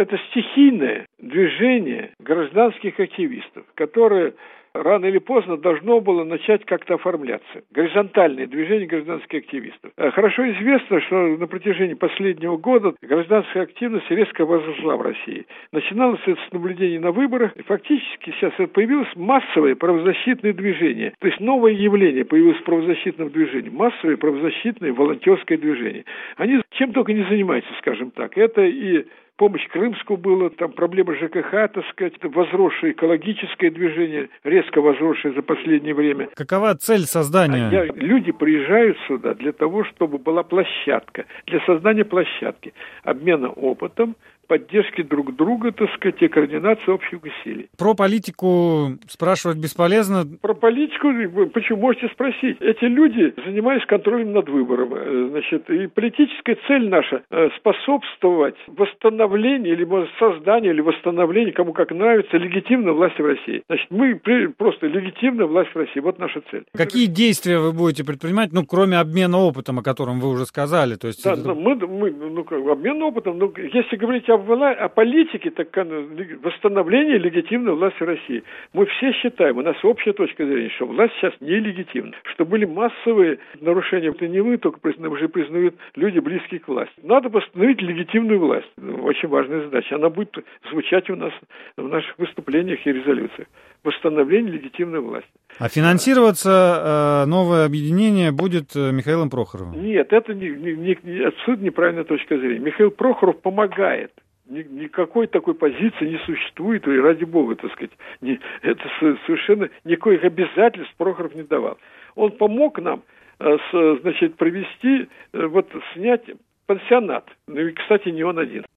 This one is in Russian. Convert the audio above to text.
Это стихийное движение гражданских активистов, которое рано или поздно должно было начать как-то оформляться. Горизонтальное движение гражданских активистов. Хорошо известно, что на протяжении последнего года гражданская активность резко возросла в России. Начиналось это с наблюдений на выборах, и фактически сейчас появилось массовое правозащитное движение. То есть новое явление появилось в правозащитном движении. Массовое правозащитное волонтерское движение. Они чем только не занимаются, скажем так. Это и помощь Крымску было, там проблемы ЖКХ, так сказать, возросшее экологическое движение, резко возросшее за последнее время. Какова цель создания? Люди приезжают сюда для того, чтобы была площадка, для создания площадки, обмена опытом, поддержки друг друга, так сказать, и координации общих усилий. Про политику спрашивать бесполезно. Про политику, почему, можете спросить. Эти люди занимаются контролем над выбором. Значит, и политическая цель наша способствовать восстановлению, либо созданию, или восстановлению, кому как нравится, легитимной власти в России. Значит, мы просто легитимная власть в России. Вот наша цель. Какие действия вы будете предпринимать, кроме обмена опытом, о котором вы уже сказали? То есть да, обмен опытом, если говорить о политике, так восстановление легитимной власти в России. Мы все считаем, у нас общая точка зрения, что власть сейчас нелегитимна, что были массовые нарушения. Это не вы только уже признают люди, близкие к власти. Надо восстановить легитимную власть. Очень важная задача. Она будет звучать у нас в наших выступлениях и резолюциях. Восстановление легитимной власти. А финансироваться новое объединение будет Михаилом Прохоровым? Нет, это абсолютно неправильная точка зрения. Михаил Прохоров помогает. Никакой такой позиции не существует, и ради бога, так сказать, это совершенно никаких обязательств Прохоров не давал. Он помог нам, снять пансионат. Ну и, кстати, не он один.